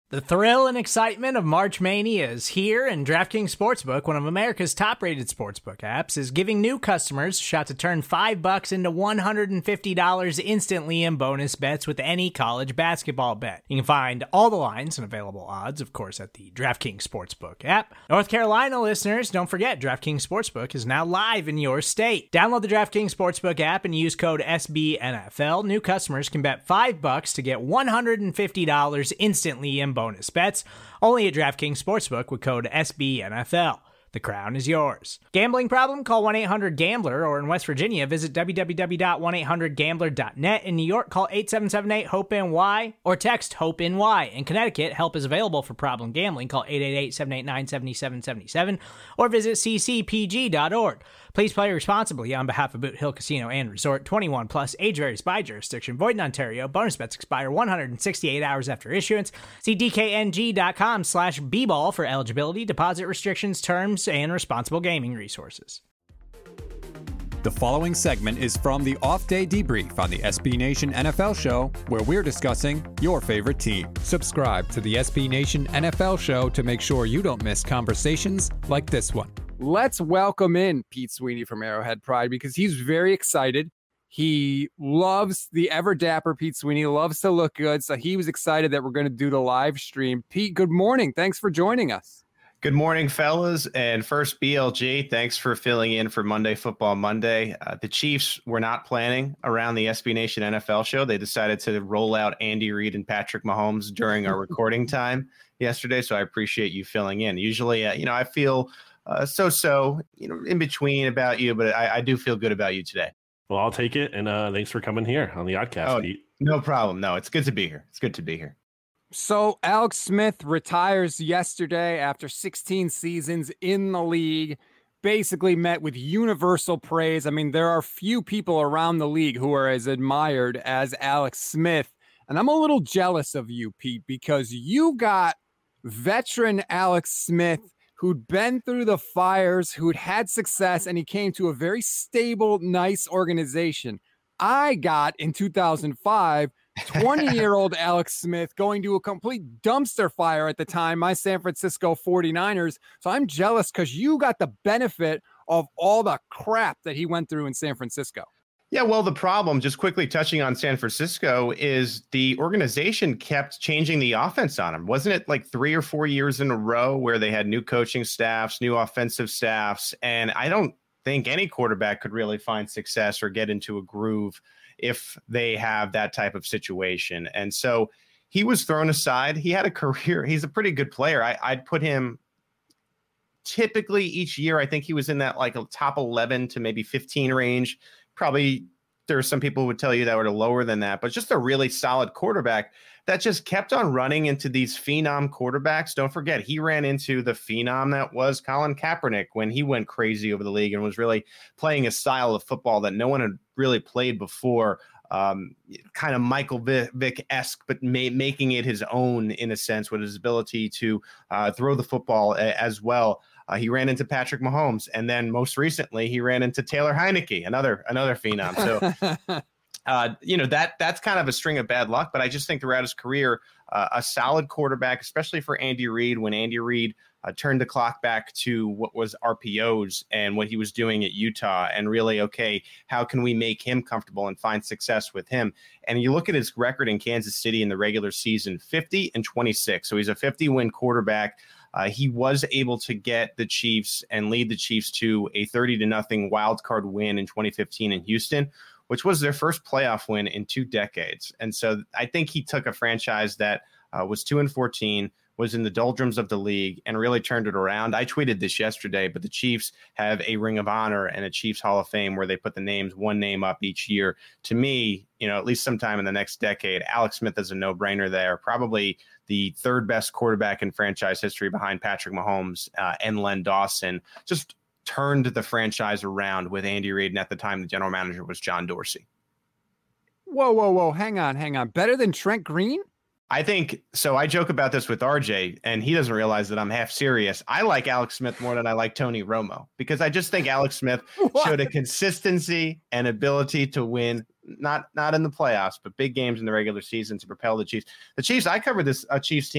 The thrill and excitement of March Mania is here, and DraftKings Sportsbook, one of America's top-rated sportsbook apps, is giving new customers a shot to turn $5 into $150 instantly in bonus bets with any college basketball bet. You can find all the lines and available odds, of course, at the DraftKings Sportsbook app. North Carolina listeners, don't forget, DraftKings Sportsbook is now live in your state. Download the DraftKings Sportsbook app and use code SBNFL. New customers can bet $5 to get $150 instantly in bonus bets, only at DraftKings Sportsbook with code SBNFL. The crown is yours. Gambling problem? Call 1-800-GAMBLER, or in West Virginia, visit www.1800gambler.net. In New York, call 877-8-HOPE-NY or text HOPE-NY. In Connecticut, help is available for problem gambling. Call 888-789-7777 or visit ccpg.org. Please play responsibly on behalf of Boot Hill Casino and Resort. 21 plus, age varies by jurisdiction. Void in Ontario. Bonus bets expire 168 hours after issuance. See dkng.com/bball for eligibility, deposit restrictions, terms, and responsible gaming resources. The following segment is from the Off-Day Debrief on the SB Nation NFL Show, where we're discussing your favorite team. Subscribe to the SB Nation NFL Show to make sure you don't miss conversations like this one. Let's welcome in Pete Sweeney from Arrowhead Pride, because he's very excited. He loves the ever dapper Pete Sweeney, loves to look good. So he was excited that we're going to do the live stream. Pete, good morning. Thanks for joining us. Good morning, fellas. And first, BLG, thanks for filling in for Monday Football Monday. The Chiefs were not planning around the SB Nation NFL Show. They decided to roll out Andy Reid and Patrick Mahomes during our recording time yesterday. So I appreciate you filling in. Usually, I feel so, in between about you, but I do feel good about you today. Well, I'll take it. And thanks for coming here on the Oddcast, Pete. No problem. No, it's good to be here. It's good to be here. So Alex Smith retires yesterday after 16 seasons in the league, basically met with universal praise. I mean, there are few people around the league who are as admired as Alex Smith. And I'm a little jealous of you, Pete, because you got veteran Alex Smith who'd been through the fires, who'd had success, and he came to a very stable, nice organization. I got, in 2005, 20-year-old Alex Smith going to a complete dumpster fire at the time, my San Francisco 49ers. So I'm jealous because you got the benefit of all the crap that he went through in San Francisco. Yeah, well, the problem, just quickly touching on San Francisco, is the organization kept changing the offense on him. Wasn't it like 3 or 4 years in a row where they had new coaching staffs, new offensive staffs? And I don't think any quarterback could really find success or get into a groove if they have that type of situation. And so he was thrown aside. He had a career. He's a pretty good player. I'd put him typically each year. I think he was in that like a top 11 to maybe 15 range. Probably there are some people who would tell you that were lower than that, but just a really solid quarterback that just kept on running into these phenom quarterbacks. Don't forget, he ran into the phenom that was Colin Kaepernick when he went crazy over the league and was really playing a style of football that no one had really played before. Kind of Michael Vick-esque, but making it his own in a sense with his ability to throw the football as well. He ran into Patrick Mahomes, and then most recently he ran into Taylor Heineke, another phenom. So, that's kind of a string of bad luck. But I just think throughout his career, a solid quarterback, especially for Andy Reid, when Andy Reid turned the clock back to what was RPOs and what he was doing at Utah, and really, okay, how can we make him comfortable and find success with him? And you look at his record in Kansas City in the regular season, 50-26. So he's a 50-win quarterback. He was able to get the Chiefs and lead the Chiefs to a 30-0 wild card win in 2015 in Houston, which was their first playoff win in 2 decades. And so I think he took a franchise that was 2-14, was in the doldrums of the league, and really turned it around. I tweeted this yesterday, but the Chiefs have a Ring of Honor and a Chiefs Hall of Fame where they put one name up each year. To me, at least sometime in the next decade, Alex Smith is a no-brainer there. Probably the 3rd best quarterback in franchise history behind Patrick Mahomes and Len Dawson. Just turned the franchise around with Andy Reid, and at the time, the general manager was John Dorsey. Whoa. Hang on. Better than Trent Green? I think so. I joke about this with RJ, and he doesn't realize that I'm half serious. I like Alex Smith more than I like Tony Romo, because I just think Alex Smith showed a consistency and ability to win, not in the playoffs, but big games in the regular season to propel the Chiefs. The Chiefs, I covered this Chiefs team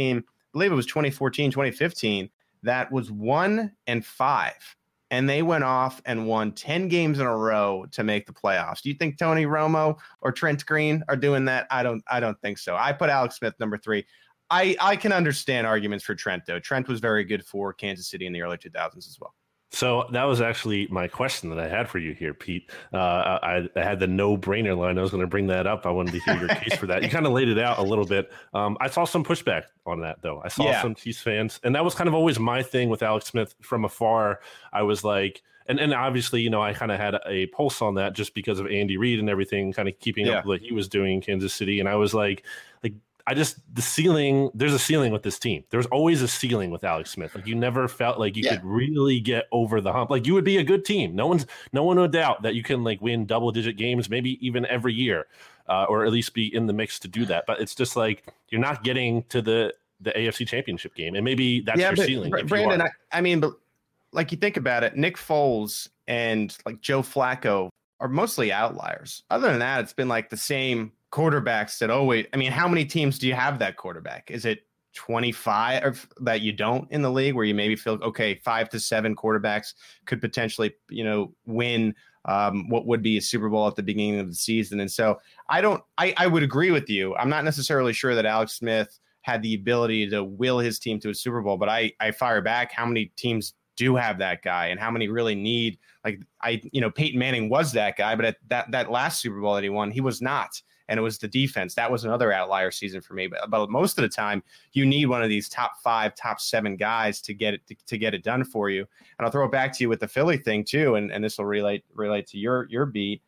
believe it was 2014, 2015, that was 1-5. And they went off and won 10 games in a row to make the playoffs. Do you think Tony Romo or Trent Green are doing that? I don't think so. I put Alex Smith number 3. I can understand arguments for Trent, though. Trent was very good for Kansas City in the early 2000s as well. So that was actually my question that I had for you here, Pete. I had the no-brainer line. I was going to bring that up. I wanted to hear your case for that. You kind of laid it out a little bit. I saw some pushback on that, though. I saw some Chiefs fans, and that was kind of always my thing with Alex Smith from afar. I was like, and obviously, you know, I kind of had a pulse on that just because of Andy Reid and everything, kind of keeping up with what he was doing in Kansas City. And I was like, the ceiling, there's a ceiling with this team. There's always a ceiling with Alex Smith. Like, you never felt like you could really get over the hump. Like, you would be a good team. No one would doubt that you can like win double-digit games, maybe even every year, or at least be in the mix to do that. But it's just like you're not getting to the AFC Championship game, and maybe that's your ceiling. Brandon, I mean, but like, you think about it, Nick Foles and like Joe Flacco are mostly outliers. Other than that, it's been like the same quarterbacks that always, I mean, how many teams do you have that quarterback? Is it 25 that you don't in the league, where you maybe feel, okay, 5 to 7 quarterbacks could potentially, you know, win what would be a Super Bowl at the beginning of the season? And so I would agree with you. I'm not necessarily sure that Alex Smith had the ability to will his team to a Super Bowl, but I fire back, how many teams do have that guy, and how many really need, like, Peyton Manning was that guy, but at that last Super Bowl that he won, he was not. And it was the defense. That was another outlier season for me. But most of the time, you need one of these top 5, top 7 guys to get it done for you. And I'll throw it back to you with the Philly thing too. And this will relate to your beat.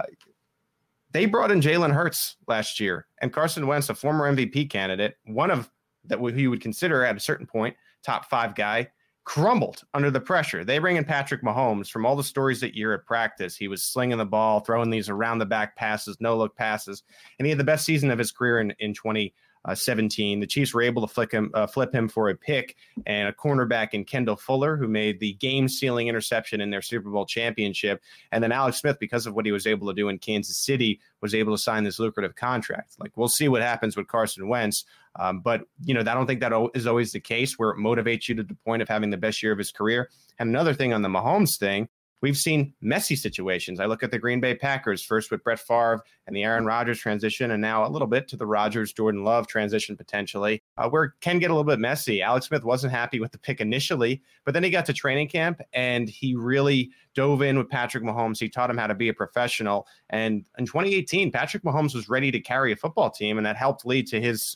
They brought in Jalen Hurts last year, and Carson Wentz, a former MVP candidate, one of that you would consider at a certain point top 5 guy, crumbled under the pressure. They bring in Patrick Mahomes. From all the stories that year at practice, he was slinging the ball, throwing these around the back passes, no look passes, and he had the best season of his career in 2017. The Chiefs were able to flip him for a pick and a cornerback in Kendall Fuller, who made the game-sealing interception in their Super Bowl championship. And then Alex Smith, because of what he was able to do in Kansas City, was able to sign this lucrative contract. Like, we'll see what happens with Carson Wentz. But, I don't think that is always the case where it motivates you to the point of having the best year of his career. And another thing on the Mahomes thing, we've seen messy situations. I look at the Green Bay Packers, first with Brett Favre and the Aaron Rodgers transition, and now a little bit to the Rodgers-Jordan Love transition potentially, where it can get a little bit messy. Alex Smith wasn't happy with the pick initially, but then he got to training camp, and he really dove in with Patrick Mahomes. He taught him how to be a professional. And in 2018, Patrick Mahomes was ready to carry a football team, and that helped lead to his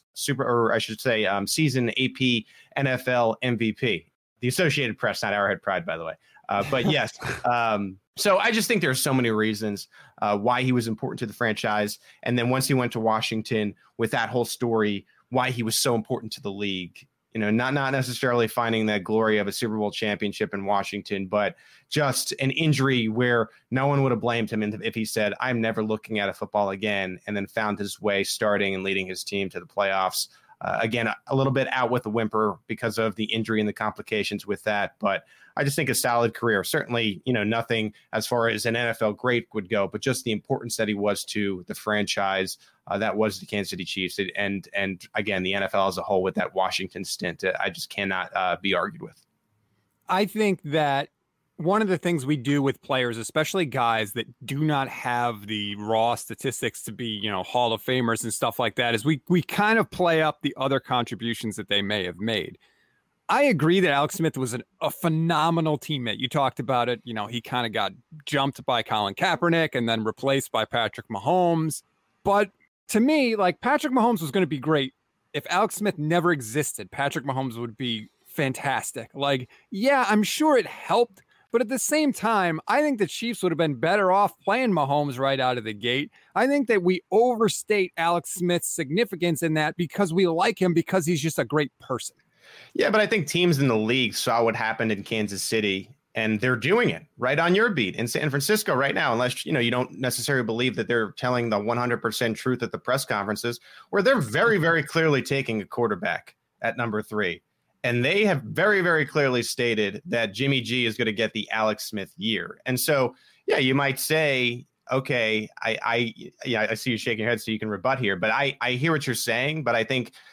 season AP NFL MVP. The Associated Press, not Arrowhead Pride, by the way. But yes, so I just think there are so many reasons why he was important to the franchise. And then once he went to Washington with that whole story, why he was so important to the league, not necessarily finding that glory of a Super Bowl championship in Washington, but just an injury where no one would have blamed him if he said, I'm never looking at a football again, and then found his way starting and leading his team to the playoffs. Again, a little bit out with a whimper because of the injury and the complications with that. But I just think a solid career. Certainly, nothing as far as an NFL great would go, but just the importance that he was to the franchise that was the Kansas City Chiefs. And again, the NFL as a whole with that Washington stint, I just cannot be argued with. I think that one of the things we do with players, especially guys that do not have the raw statistics to be, Hall of Famers and stuff like that, is we kind of play up the other contributions that they may have made. I agree that Alex Smith was a phenomenal teammate. You talked about it. He kind of got jumped by Colin Kaepernick and then replaced by Patrick Mahomes. But to me, like, Patrick Mahomes was going to be great. If Alex Smith never existed, Patrick Mahomes would be fantastic. Like, yeah, I'm sure it helped. But at the same time, I think the Chiefs would have been better off playing Mahomes right out of the gate. I think that we overstate Alex Smith's significance in that because we like him because he's just a great person. Yeah, but I think teams in the league saw what happened in Kansas City, and they're doing it right on your beat in San Francisco right now, unless, you don't necessarily believe that they're telling the 100% truth at the press conferences, where they're very, very clearly taking a quarterback at number 3. And they have very, very clearly stated that Jimmy G is going to get the Alex Smith year. And so, yeah, you might say, okay, I see you shaking your head so you can rebut here, but I hear what you're saying. But I think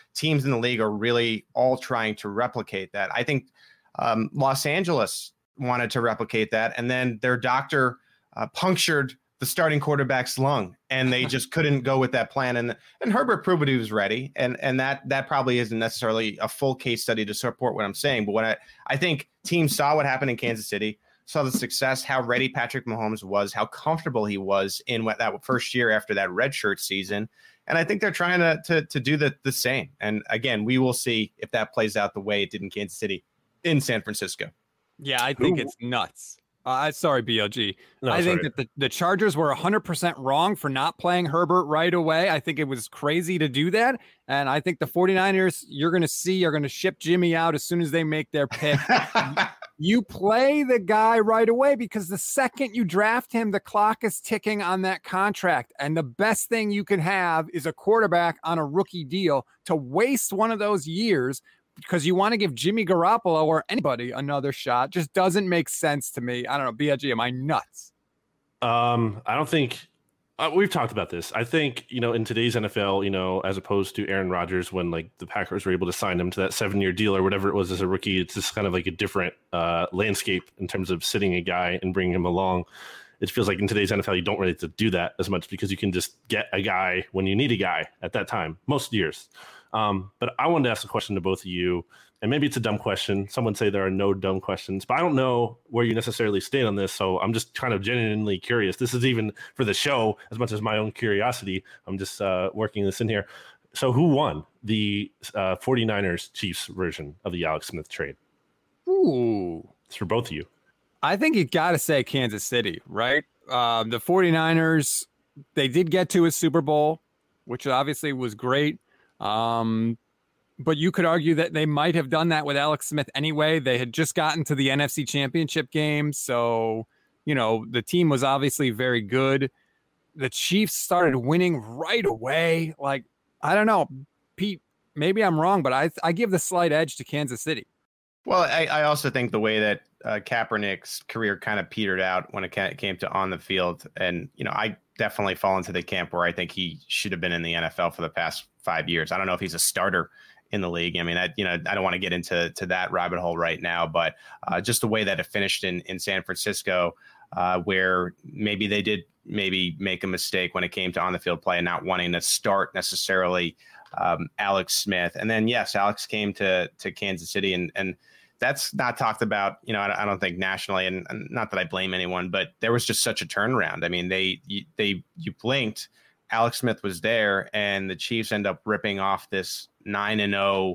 teams in the league are really all trying to replicate that. I think Los Angeles wanted to replicate that, and then their doctor punctured the starting quarterback's lung, and they just couldn't go with that plan. And Herbert proved he was ready, and that probably isn't necessarily a full case study to support what I'm saying. But what I think teams saw what happened in Kansas City, saw the success, how ready Patrick Mahomes was, how comfortable he was in that first year after that redshirt season. And I think they're trying to do the same. And again, we will see if that plays out the way it did in Kansas City in San Francisco. Yeah, I think it's nuts. Sorry, BLG. No, I think that the Chargers were 100% wrong for not playing Herbert right away. I think it was crazy to do that. And I think the 49ers, you're going to see, are going to ship Jimmy out as soon as they make their pick. You play the guy right away, because the second you draft him, the clock is ticking on that contract. And the best thing you can have is a quarterback on a rookie deal. To waste one of those years because you want to give Jimmy Garoppolo or anybody another shot just doesn't make sense to me. I don't know. BLG, am I nuts? I don't think we've talked about this. I think, in today's NFL, as opposed to Aaron Rodgers, when like the Packers were able to sign him to that 7-year deal or whatever it was as a rookie, it's just kind of like a different landscape in terms of sitting a guy and bringing him along. It feels like in today's NFL, you don't really have to do that as much because you can just get a guy when you need a guy at that time, most years. But I wanted to ask a question to both of you, and maybe it's a dumb question. Someone say there are no dumb questions, but I don't know where you necessarily stand on this. So I'm just kind of genuinely curious. This is even for the show as much as my own curiosity. I'm just working this in here. So who won the 49ers Chiefs version of the Alex Smith trade? Ooh, it's for both of you. I think you got to say Kansas City, right? The 49ers, they did get to a Super Bowl, which obviously was great. But you could argue that they might have done that with Alex Smith anyway. They had just gotten to the NFC Championship game. So, the team was obviously very good. The Chiefs started winning right away. Like, I don't know, Pete, maybe I'm wrong, but I give the slight edge to Kansas City. Well, I also think the way that Kaepernick's career kind of petered out when it came to on the field. And, I definitely fall into the camp where I think he should have been in the NFL for the past 5 years. I don't know if he's a starter in the league. I mean, I don't want to get into that rabbit hole right now, but just the way that it finished in San Francisco, where maybe they did make a mistake when it came to on the field play and not wanting to start necessarily Alex Smith. And then, yes, Alex came to Kansas City, and that's not talked about, I don't think nationally, and not that I blame anyone, but there was just such a turnaround. I mean, you blinked, Alex Smith was there, and the Chiefs end up ripping off this 9-0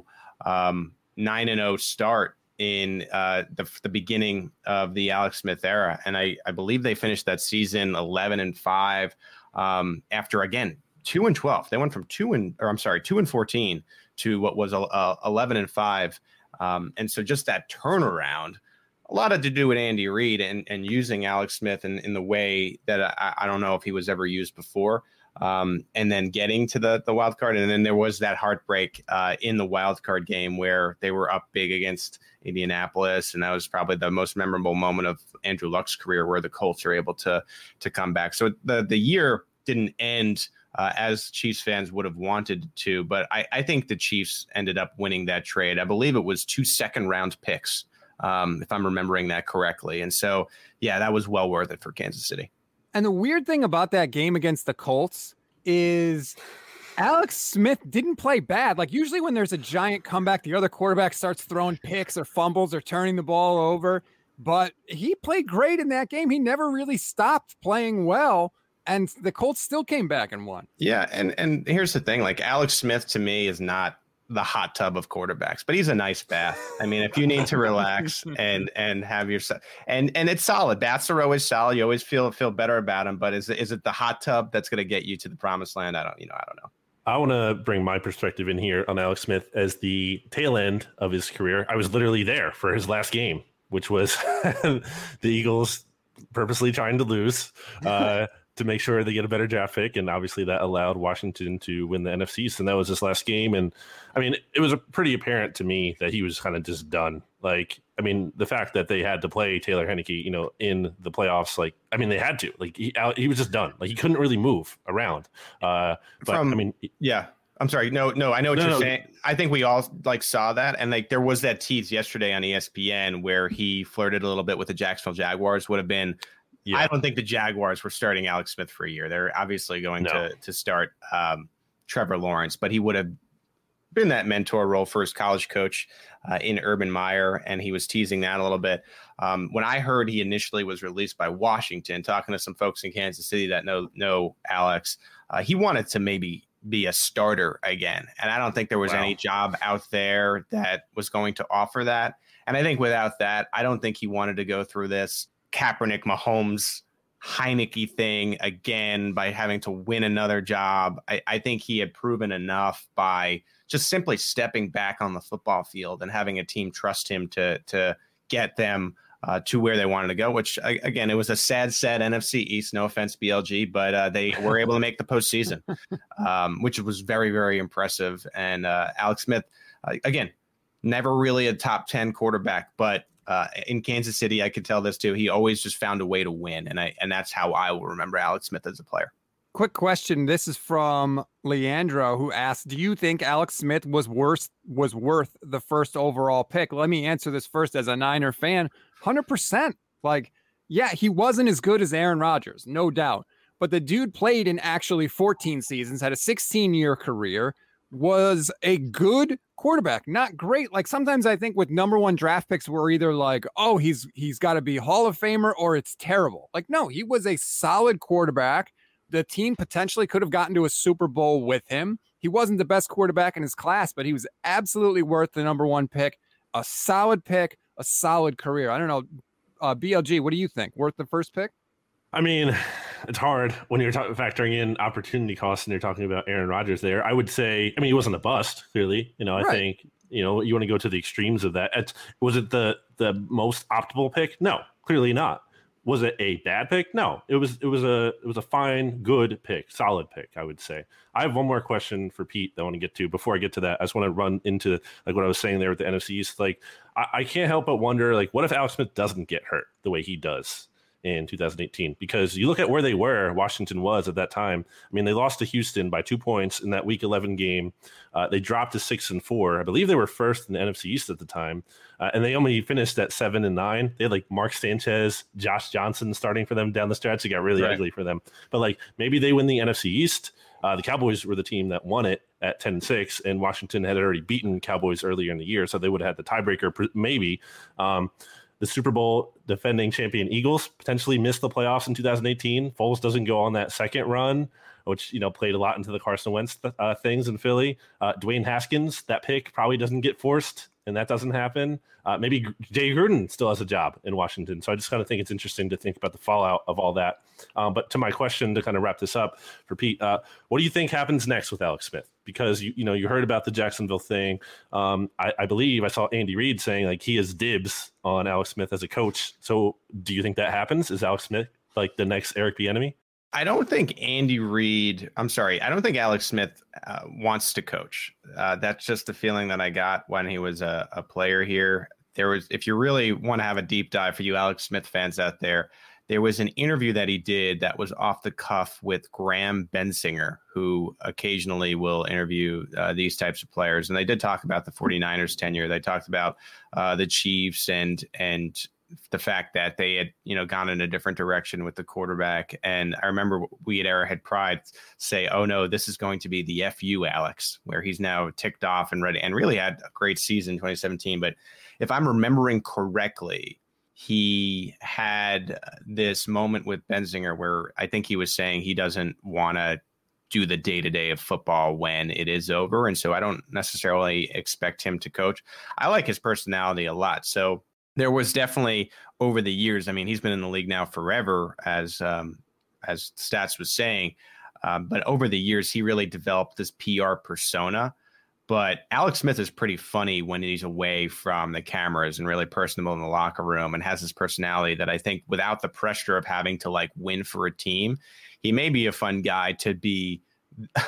start in the beginning of the Alex Smith era. And I believe they finished that season 11-5 after, again, 2-12. They went from 2-14 to what was 11-5. And so just that turnaround, a lot to do with Andy Reid and using Alex Smith in the way that I don't know if he was ever used before. And then getting to the wild card. And then there was that heartbreak in the wild card game where they were up big against Indianapolis. And that was probably the most memorable moment of Andrew Luck's career, where the Colts are able to come back. So the year didn't end as Chiefs fans would have wanted to. But I think the Chiefs ended up winning that trade. I believe it was 2 second-round picks, if I'm remembering that correctly. And so, yeah, that was well worth it for Kansas City. And the weird thing about that game against the Colts is Alex Smith didn't play bad. Like, usually when there's a giant comeback, the other quarterback starts throwing picks or fumbles or turning the ball over. But he played great in that game. He never really stopped playing well. And the Colts still came back and won. Yeah, and here's the thing. Like, Alex Smith, to me, is not the hot tub of quarterbacks, but he's a nice bath. I mean, if you need to relax and have your and it's solid. Baths are always solid. You always feel better about them. But is it the hot tub that's going to get you to the promised land? I don't know. I want to bring my perspective in here on Alex Smith as the tail end of his career. I was literally there for his last game, which was the Eagles purposely trying to lose to make sure they get a better draft pick. And obviously that allowed Washington to win the NFC East. And that was his last game. And I mean, it was pretty apparent to me that he was kind of just done. Like, I mean, the fact that they had to play Taylor Heinicke, in the playoffs, like, I mean, they had to. Like, he was just done. Like, he couldn't really move around. Yeah. I'm sorry. No, I know what you're saying. I think we all saw that. And there was that tease yesterday on ESPN where he flirted a little bit with the Jacksonville Jaguars. Would have been, I don't think the Jaguars were starting Alex Smith for a year. They're obviously going to start Trevor Lawrence, but he would have been that mentor role for his college coach in Urban Meyer. And he was teasing that a little bit. When I heard he initially was released by Washington, talking to some folks in Kansas City that know Alex, he wanted to maybe be a starter again. And I don't think there was any job out there that was going to offer that. And I think without that, I don't think he wanted to go through this Kaepernick, Mahomes, Heineke thing again by having to win another job. I think he had proven enough by just simply stepping back on the football field and having a team trust him to get them to where they wanted to go, which, again, it was a sad NFC East. No offense, BLG, but they were able to make the postseason, which was very, very impressive. And Alex Smith, again, never really a top 10 quarterback, but in Kansas City, I could tell this too. He always just found a way to win. And that's how I will remember Alex Smith as a player. Quick question. This is from Leandro, who asked, do you think Alex Smith was worth the first overall pick? Let me answer this first as a Niner fan. 100%. He wasn't as good as Aaron Rodgers, no doubt. But the dude played in actually 14 seasons, had a 16-year career, was a good quarterback. Not great. Sometimes I think with number one draft picks, we're either he's got to be Hall of Famer or it's terrible. No, he was a solid quarterback. The team potentially could have gotten to a Super Bowl with him. He wasn't the best quarterback in his class, but he was absolutely worth the number one pick. A solid pick, a solid career. I don't know. BLG, what do you think? Worth the first pick? I mean, it's hard when you're factoring in opportunity costs and you're talking about Aaron Rodgers there. I would say, he wasn't a bust, clearly. I think, you want to go to the extremes of that. Was it the most optimal pick? No, clearly not. Was it a bad pick? No, it was a fine, good pick, solid pick, I would say. I have one more question for Pete that I want to get to. Before I get to that, I just want to run into what I was saying there with the NFC East. I can't help but wonder, what if Alex Smith doesn't get hurt the way he does in 2018? Because you look at where they were, Washington was at that time. They lost to Houston by 2 points in that Week 11 game. They dropped to 6-4. I believe they were first in the NFC East at the time, and they only finished at 7-9. They had Mark Sanchez, Josh Johnson starting for them down the stretch. It got really ugly for them. But maybe they win the NFC East. The Cowboys were the team that won it at 10-6, and Washington had already beaten Cowboys earlier in the year, so they would have had the tiebreaker maybe. The Super Bowl defending champion Eagles potentially missed the playoffs in 2018. Foles doesn't go on that second run, which, played a lot into the Carson Wentz things in Philly. Dwayne Haskins, that pick probably doesn't get forced, and that doesn't happen. Maybe Jay Gruden still has a job in Washington. So I just kind of think it's interesting to think about the fallout of all that. But to my question, to kind of wrap this up for Pete, what do you think happens next with Alex Smith? Because, you heard about the Jacksonville thing. I believe I saw Andy Reid saying he has dibs on Alex Smith as a coach. So do you think that happens? Is Alex Smith the next Eric Bieniemy? I don't think I don't think Alex Smith wants to coach. That's just the feeling that I got when he was a player here. If you really want to have a deep dive for you Alex Smith fans out there, there was an interview that he did that was off the cuff with Graham Bensinger, who occasionally will interview these types of players. And they did talk about the 49ers tenure. They talked about the Chiefs and the fact that they had, gone in a different direction with the quarterback. And I remember we at Arrowhead Pride say, oh no, this is going to be the FU Alex, where he's now ticked off and ready and really had a great season in 2017. But if I'm remembering correctly, he had this moment with Bensinger where I think he was saying he doesn't want to do the day-to-day of football when it is over. And so I don't necessarily expect him to coach. I like his personality a lot. So there was definitely over the years, he's been in the league now forever, as Stats was saying. But over the years, he really developed this PR persona. But Alex Smith is pretty funny when he's away from the cameras and really personable in the locker room and has this personality that I think without the pressure of having to win for a team, he may be a fun guy to be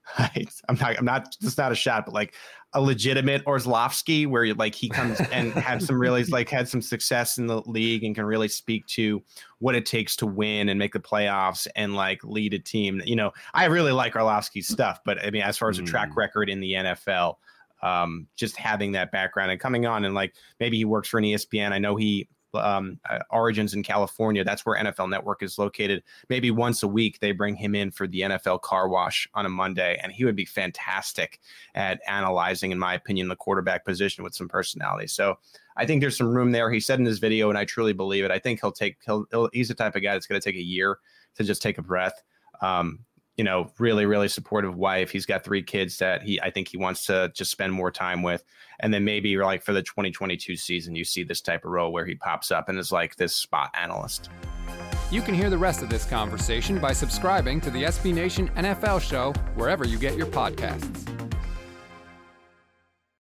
I'm not just not a shot, but like a legitimate Orlovsky, where like he comes and had some success in the league and can really speak to what it takes to win and make the playoffs and like lead a team. You know, I really like Orlovsky's stuff, but I mean, as far as a track record in the NFL, just having that background and coming on and like maybe he works for an ESPN. I know he Origins in California. That's where NFL Network is located. Maybe once a week they bring him in for the NFL car wash on a Monday, and he would be fantastic at analyzing, in my opinion, the quarterback position with some personality. So I think there's some room there. He said in his video, and I truly believe it, I think he's the type of guy that's going to take a year to just take a breath. You know, really, really supportive wife. He's got 3 kids that I think he wants to just spend more time with. And then maybe like for the 2022 season, you see this type of role where he pops up and is like this spot analyst. You can hear the rest of this conversation by subscribing to the SB Nation NFL show wherever you get your podcasts.